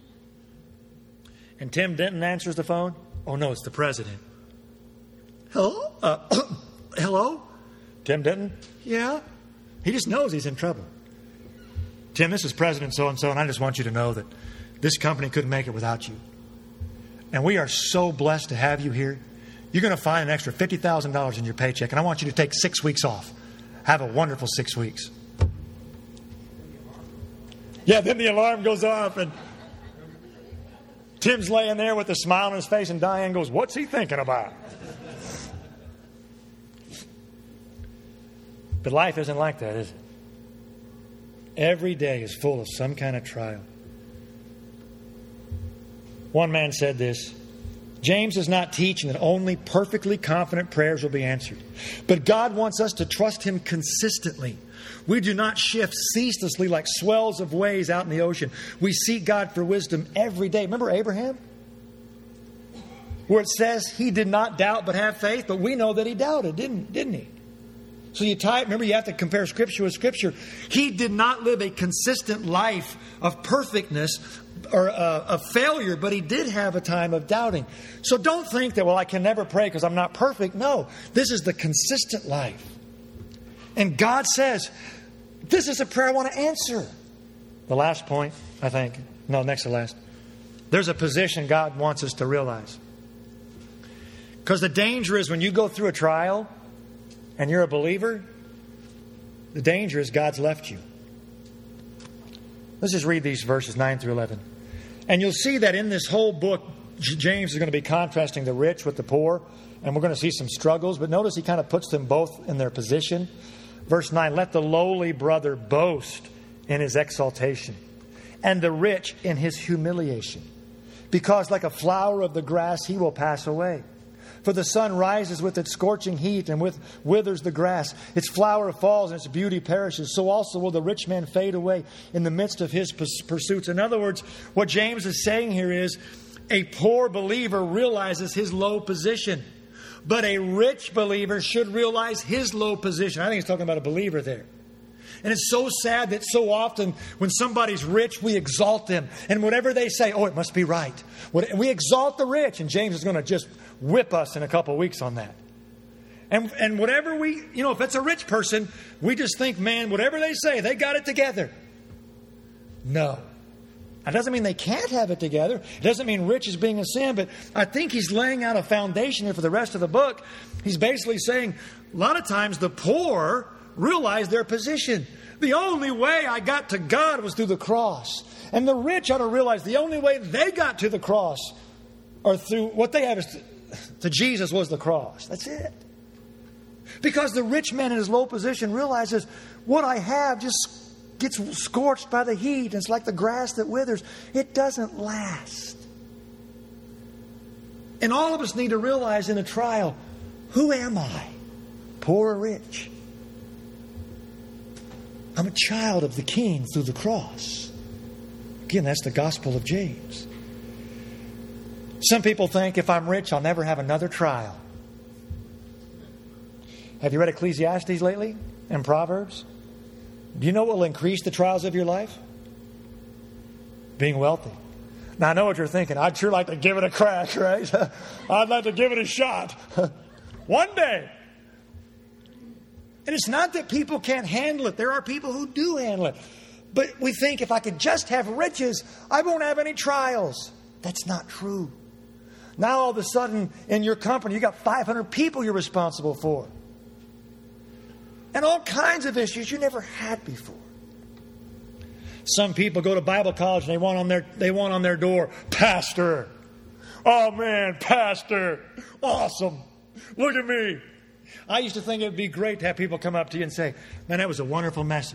[SPEAKER 1] And Tim Denton answers the phone. Oh, no, it's the president. Hello? Uh, hello? Tim Denton? Yeah? He just knows he's in trouble. Tim, this is President so-and-so, and I just want you to know that this company couldn't make it without you. And we are so blessed to have you here. You're going to find an extra fifty thousand dollars in your paycheck, and I want you to take six weeks off. Have a wonderful six weeks. Yeah, then the alarm goes off, and Tim's laying there with a smile on his face, and Diane goes, what's he thinking about? But life isn't like that, is it? Every day is full of some kind of trial. One man said this, James is not teaching that only perfectly confident prayers will be answered. But God wants us to trust Him consistently. We do not shift ceaselessly like swells of waves out in the ocean. We seek God for wisdom every day. Remember Abraham? Where it says he did not doubt but have faith, but we know that he doubted, didn't, didn't he? So you tie, remember you have to compare Scripture with Scripture. He did not live a consistent life of perfectness or uh, of failure, but he did have a time of doubting. So don't think that, well, I can never pray because I'm not perfect. No, this is the consistent life. And God says, this is a prayer I want to answer. The last point, I think. No, next to last. There's a position God wants us to realize. Because the danger is when you go through a trial and you're a believer, the danger is God's left you. Let's just read these verses nine through eleven. And you'll see that in this whole book, James is going to be contrasting the rich with the poor. And we're going to see some struggles. But notice he kind of puts them both in their position. Verse nine, let the lowly brother boast in his exaltation, and the rich in his humiliation. Because like a flower of the grass, he will pass away. For the sun rises with its scorching heat, and with withers the grass. Its flower falls, and its beauty perishes. So also will the rich man fade away in the midst of his pursuits. In other words, what James is saying here is, a poor believer realizes his low position. But a rich believer should realize his low position. I think he's talking about a believer there. And it's so sad that so often when somebody's rich, we exalt them. And whatever they say, oh, it must be right. We exalt the rich. And James is going to just whip us in a couple of weeks on that. And, and whatever we, you know, if it's a rich person, we just think, man, whatever they say, they got it together. No. That doesn't mean they can't have it together. It doesn't mean rich is being a sin. But I think he's laying out a foundation here for the rest of the book. He's basically saying a lot of times the poor realize their position. The only way I got to God was through the cross. And the rich ought to realize the only way they got to the cross or through what they have is to, to Jesus was the cross. That's it. Because the rich man in his low position realizes what I have just gets scorched by the heat. It's like the grass that withers. It doesn't last. And all of us need to realize in a trial, who am I? Poor or rich? I'm a child of the King through the cross. Again, that's the gospel of James. Some people think if I'm rich, I'll never have another trial. Have you read Ecclesiastes lately and Proverbs? Do you know what will increase the trials of your life? Being wealthy. Now, I know what you're thinking. I'd sure like to give it a crack, right? I'd like to give it a shot. One day. And it's not that people can't handle it. There are people who do handle it. But we think if I could just have riches, I won't have any trials. That's not true. Now, all of a sudden, in your company, you got five hundred people you're responsible for. And all kinds of issues you never had before. Some people go to Bible college and they want on their they want on their door, Pastor. Oh man, Pastor. Awesome. Look at me. I used to think it would be great to have people come up to you and say, man, that was a wonderful message.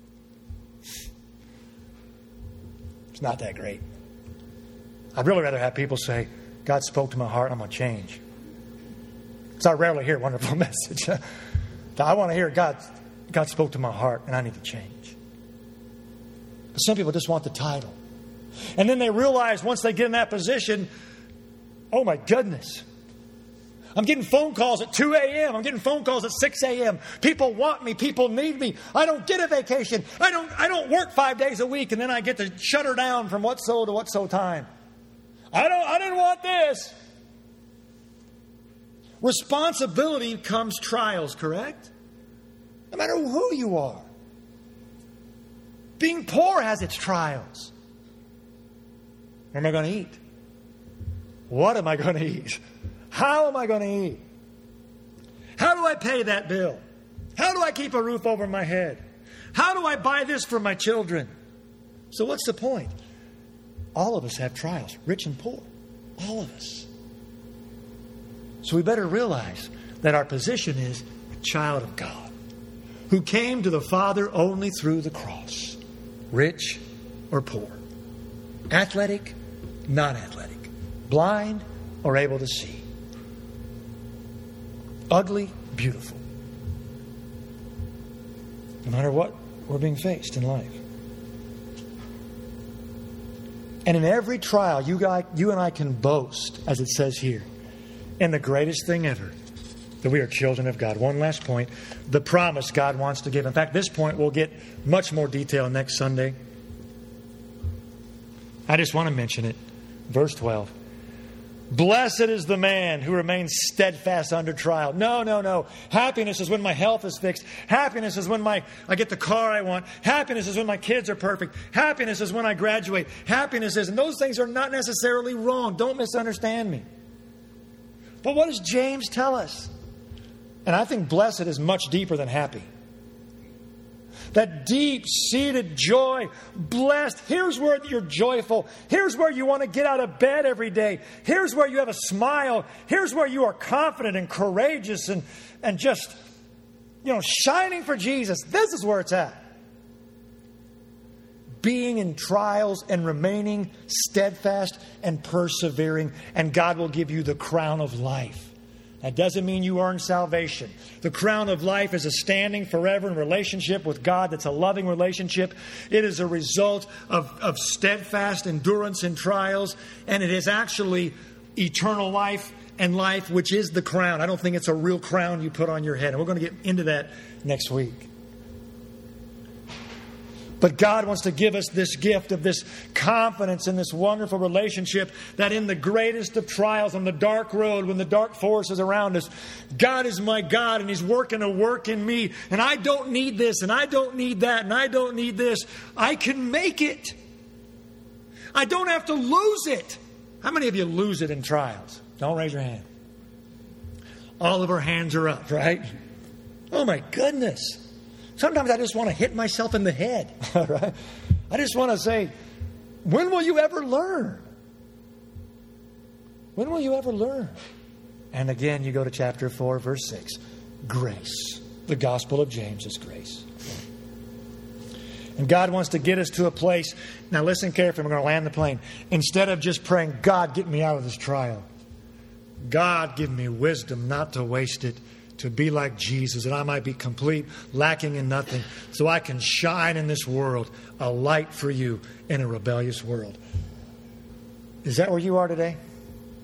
[SPEAKER 1] It's not that great. I'd really rather have people say, God spoke to my heart, I'm going to change. Because I rarely hear a wonderful message. I want to hear God, God spoke to my heart and I need to change. But some people just want the title. And then they realize once they get in that position, oh my goodness. I'm getting phone calls at two a.m. I'm getting phone calls at six a.m. People want me. People need me. I don't get a vacation. I don't, I don't work five days a week and then I get to shut her down from what so to what so time. I don't, I didn't want this. Responsibility comes trials, correct? No matter who you are. Being poor has its trials. What am I going to eat? What am I going to eat? How am I going to eat? How do I pay that bill? How do I keep a roof over my head? How do I buy this for my children? So what's the point? All of us have trials, rich and poor. All of us. So we better realize that our position is a child of God who came to the Father only through the cross. Rich or poor. Athletic, non-athletic. Blind or able to see. Ugly, beautiful. No matter what we're being faced in life. And in every trial, you, guys, you and I can boast, as it says here, in the greatest thing ever, that we are children of God. One last point, the promise God wants to give. In fact, this point we'll get much more detail next Sunday. I just want to mention it. Verse twelve. Blessed is the man who remains steadfast under trial. No, no, no. Happiness is when my health is fixed. Happiness is when my I get the car I want. Happiness is when my kids are perfect. Happiness is when I graduate. Happiness is, and those things are not necessarily wrong. Don't misunderstand me. But what does James tell us? And I think blessed is much deeper than happy. That deep-seated joy, blessed. Here's where you're joyful. Here's where you want to get out of bed every day. Here's where you have a smile. Here's where you are confident and courageous and, and just, you know, shining for Jesus. This is where it's at. Being in trials and remaining steadfast and persevering, and God will give you the crown of life. That doesn't mean you earn salvation. The crown of life is a standing forever in relationship with God. That's a loving relationship. It is a result of, of steadfast endurance in trials. And it is actually eternal life and life, which is the crown. I don't think it's a real crown you put on your head. And we're going to get into that next week. But God wants to give us this gift of this confidence in this wonderful relationship that in the greatest of trials, on the dark road, when the dark force is around us, God is my God and He's working a work in me. And I don't need this and I don't need that and I don't need this. I can make it. I don't have to lose it. How many of you lose it in trials? Don't raise your hand. All of our hands are up, right? Oh my goodness. Sometimes I just want to hit myself in the head. Right? I just want to say, when will you ever learn? When will you ever learn? And again, you go to chapter four, verse six. Grace. The gospel of James is grace. And God wants to get us to a place. Now listen carefully. We're going to land the plane. Instead of just praying, God, get me out of this trial. God, give me wisdom not to waste it. To be like Jesus, that I might be complete, lacking in nothing, so I can shine in this world, a light for you in a rebellious world. Is that where you are today?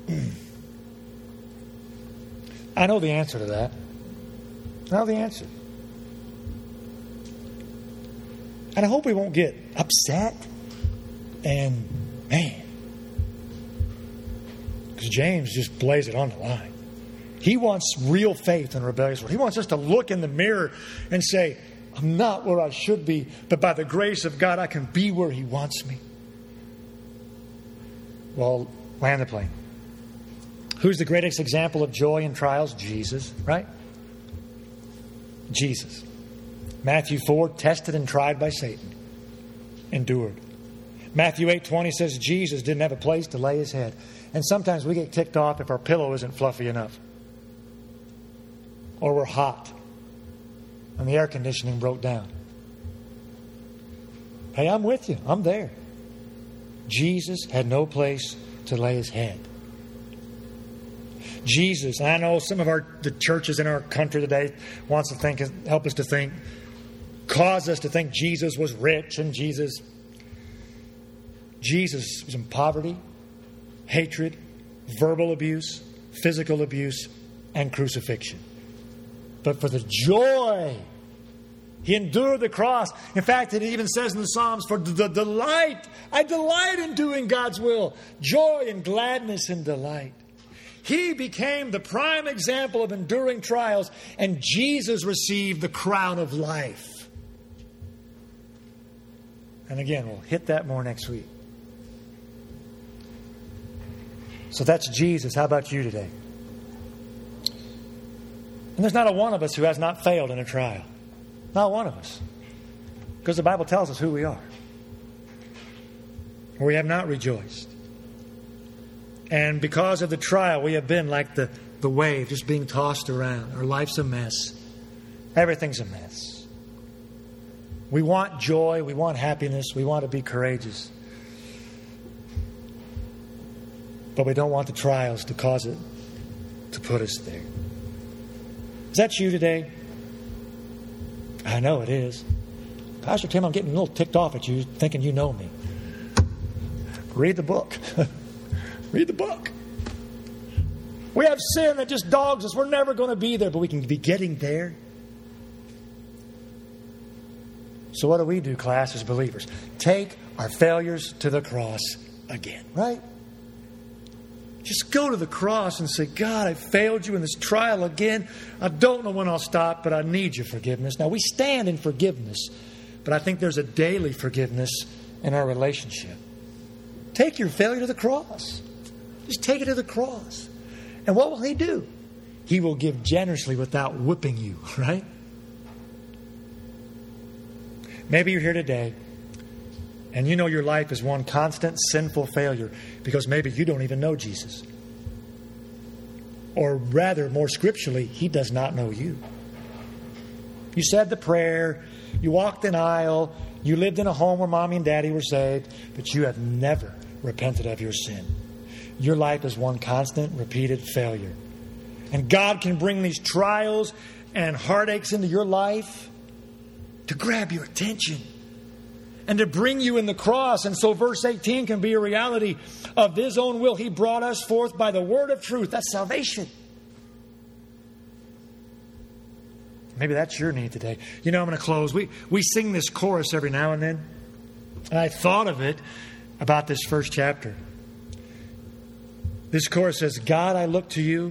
[SPEAKER 1] I know the answer to that. I know the answer. And I hope we won't get upset. And, man, because James just lays it on the line. He wants real faith in a rebellious world. He wants us to look in the mirror and say, I'm not where I should be, but by the grace of God, I can be where He wants me. Well, land the plane. Who's the greatest example of joy in trials? Jesus, right? Jesus. Matthew four, tested and tried by Satan. Endured. Matthew eight twenty says Jesus didn't have a place to lay His head. And sometimes we get ticked off if our pillow isn't fluffy enough. Or we're hot. And the air conditioning broke down. Hey, I'm with you. I'm there. Jesus had no place to lay His head. Jesus, I know some of our the churches in our country today wants to think, help us to think, cause us to think Jesus was rich and Jesus, Jesus was in poverty, hatred, verbal abuse, physical abuse, and crucifixion. But for the joy, He endured the cross. In fact, it even says in the Psalms, for the delight, I delight in doing God's will, joy and gladness and delight. He became the prime example of enduring trials, and Jesus received the crown of life. And again, we'll hit that more next week. So that's Jesus. How about you today? And there's not a one of us who has not failed in a trial. Not one of us. Because the Bible tells us who we are. We have not rejoiced. And because of the trial, we have been like the, the wave, just being tossed around. Our life's a mess. Everything's a mess. We want joy. We want happiness. We want to be courageous. But we don't want the trials to cause it to put us there. Is that you today? I know it is. Pastor Tim, I'm getting a little ticked off at you, thinking you know me. Read the book. Read the book. We have sin that just dogs us. We're never going to be there, but we can be getting there. So what do we do, class, as believers? Take our failures to the cross again, right? Just go to the cross and say, God, I failed you in this trial again. I don't know when I'll stop, but I need your forgiveness. Now, we stand in forgiveness, but I think there's a daily forgiveness in our relationship. Take your failure to the cross. Just take it to the cross. And what will He do? He will give generously without whipping you, right? Maybe you're here today and you know your life is one constant sinful failure because maybe you don't even know Jesus. Or rather, more scripturally, He does not know you. You said the prayer, you walked an aisle, you lived in a home where mommy and daddy were saved, but you have never repented of your sin. Your life is one constant, repeated failure. And God can bring these trials and heartaches into your life to grab your attention and to bring you in the cross. And so verse eighteen can be a reality of His own will. He brought us forth by the word of truth. That's salvation. Maybe that's your need today. You know, I'm going to close. We, we sing this chorus every now and then. And I thought of it about this first chapter. This chorus says, God, I look to you.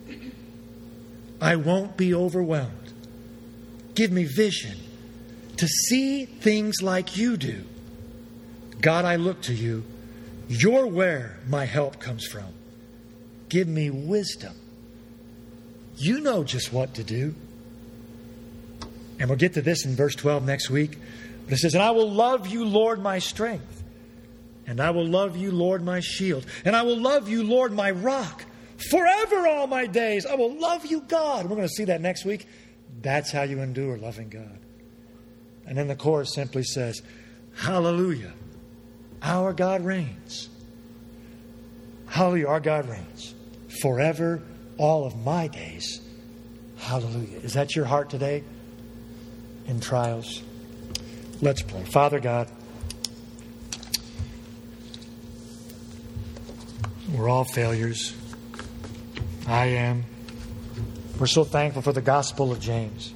[SPEAKER 1] I won't be overwhelmed. Give me vision to see things like you do. God, I look to you. You're where my help comes from. Give me wisdom. You know just what to do. And we'll get to this in verse twelve next week. But it says, and I will love you, Lord, my strength. And I will love you, Lord, my shield. And I will love you, Lord, my rock. Forever all my days, I will love you, God. We're going to see that next week. That's how you endure loving God. And then the chorus simply says, hallelujah, our God reigns. Hallelujah, our God reigns. Forever all of my days. Hallelujah. Is that your heart today in trials? Let's pray. Father God, We're all failures. I am. We're so thankful for the Gospel of James.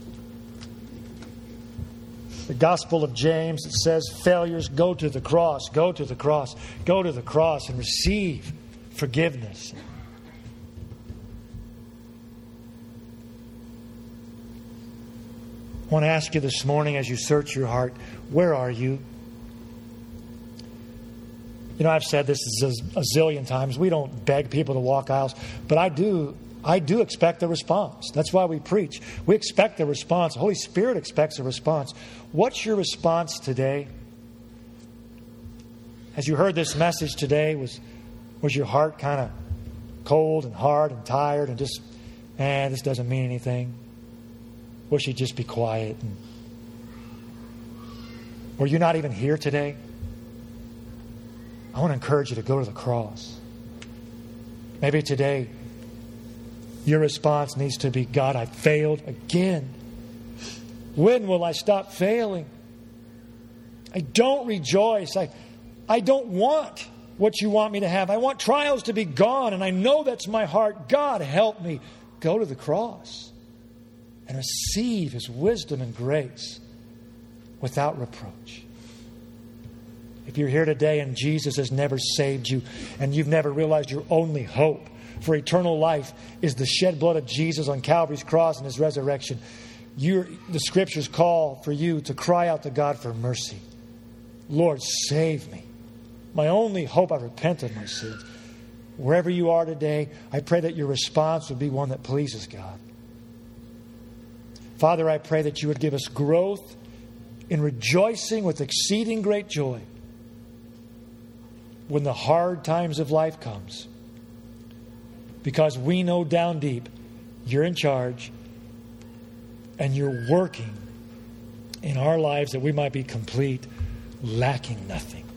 [SPEAKER 1] The Gospel of James, it says, failures, go to the cross, go to the cross, go to the cross and receive forgiveness. I want to ask you this morning as you search your heart, where are you? You know, I've said this a zillion times. We don't beg people to walk aisles, but I do I do expect a response. That's why we preach. We expect a response. The Holy Spirit expects a response. What's your response today? As you heard this message today, was was your heart kind of cold and hard and tired and just, eh, this doesn't mean anything? Wish you'd just be quiet. And, or you're not even here today? I want to encourage you to go to the cross. Maybe today your response needs to be, God, I failed again. When will I stop failing? I don't rejoice. I, I don't want what you want me to have. I want trials to be gone, and I know that's my heart. God, help me. Go to the cross and receive His wisdom and grace without reproach. If you're here today and Jesus has never saved you and you've never realized your only hope for eternal life is the shed blood of Jesus on Calvary's cross and His resurrection, you're, the Scriptures call for you to cry out to God for mercy. Lord, save me. My only hope, I repent of my sins. Wherever you are today, I pray that your response would be one that pleases God. Father, I pray that you would give us growth in rejoicing with exceeding great joy when the hard times of life comes. Because we know down deep you're in charge and you're working in our lives that we might be complete, lacking nothing.